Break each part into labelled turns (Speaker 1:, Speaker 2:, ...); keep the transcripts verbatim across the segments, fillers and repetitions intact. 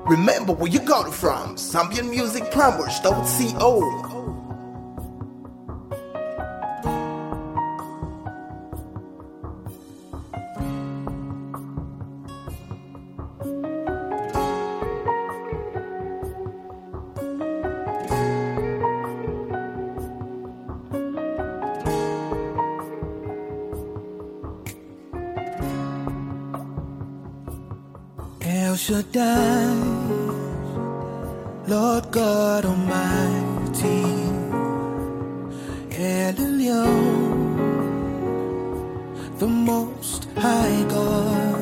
Speaker 1: Remember where you got it from. Zambian Music Plumbers dot co.
Speaker 2: El Shaddai, Lord God Almighty, El Elyon, the Most High God,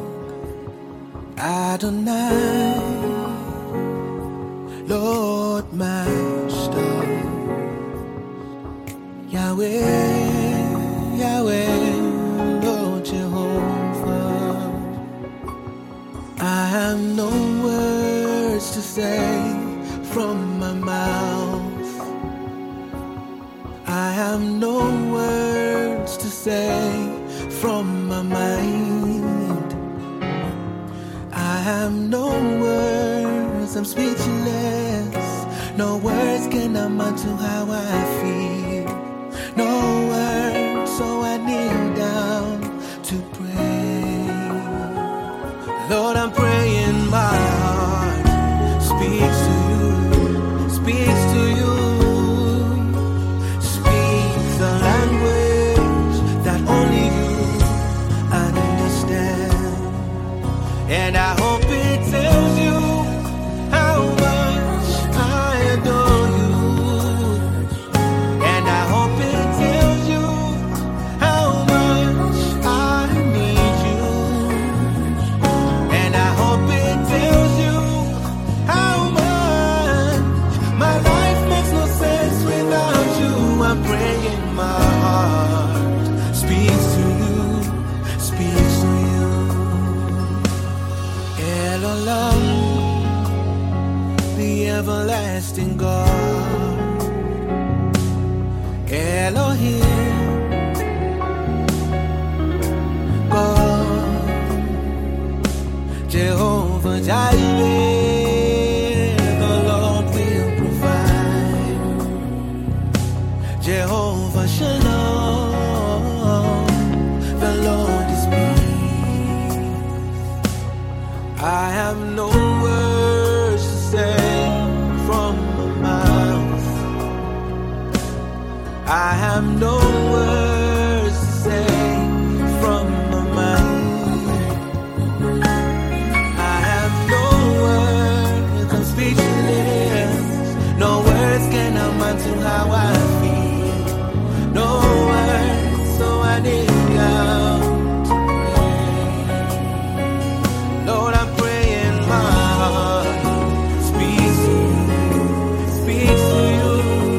Speaker 2: Adonai, Lord Master, Yahweh, Yahweh, Lord Jehovah. I have no words to say from my mouth. I have no words to say from my mind. I have no words, I'm speechless. No words can amount to how I feel. No words, so I kneel down to pray. Lord, I'm praying, my heart speaks to you, speaks to you, speaks a language that only you understand. And I hope it tells you how much I adore you. And I hope it tells you how much I need you. And I hope it tells you how much my life makes no sense without you. I'm praying, my heart speaks to you, speaks to you. El Olam, the everlasting God, Elohim, God, Jehovah Jireh, the Lord will provide. Jehovah Shalom, the Lord is peace. I have no words to say from my mouth. I have no words to say from my mind. I have no words, I'm speechless. No words can amount to how I feel. No words, so I kneel down to pray. Lord, I'm praying, my heart speaks to you, speaks to you,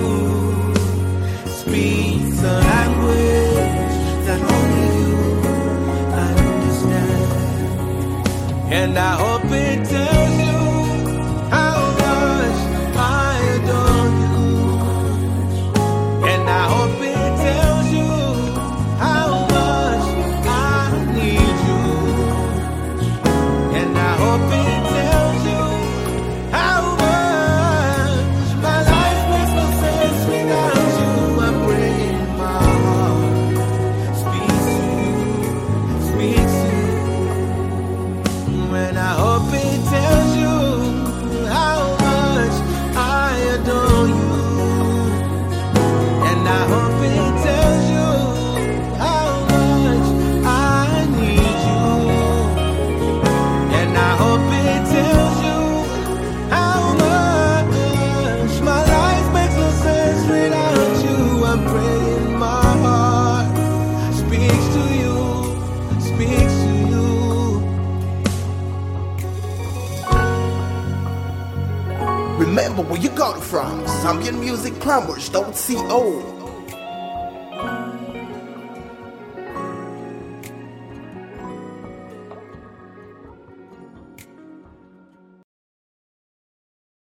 Speaker 2: speaks a language that only you understand. And I hope it tells you how much I adore you. And I hope it tells you how much I need you. And I hope it tells you how much my life makes no sense without you. I'm praying, my heart speaks to you, speaks to you. And I hope it tells you how much I adore you. And I hope it tells you how much I need you. And I hope it tells you how much my life makes no sense without you. I'm praying, my heart speaks to you, speaks to you.
Speaker 1: Remember where you got it from. Zambian Music Plumbers dot co.